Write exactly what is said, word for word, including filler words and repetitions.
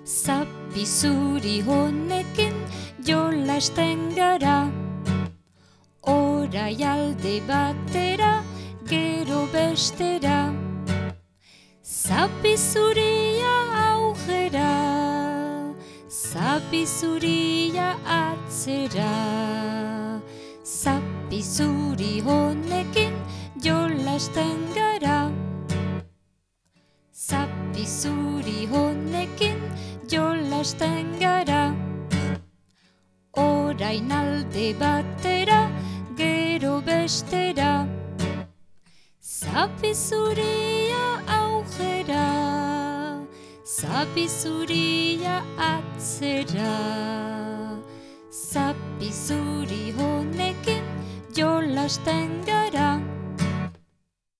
Zapi zuri honekin jolasten gara, orai alde batera, gero bestera. Zapi zuria aurrera, zapi zuria atzera. Zapi zuri honekin jolasten gara, zapi zuri honekin jolasten gara. Orain alde batera, gero bestera. Zapi zuria aurrera, zapi zuria atzera. Zapi zuri honekin jolasten gara.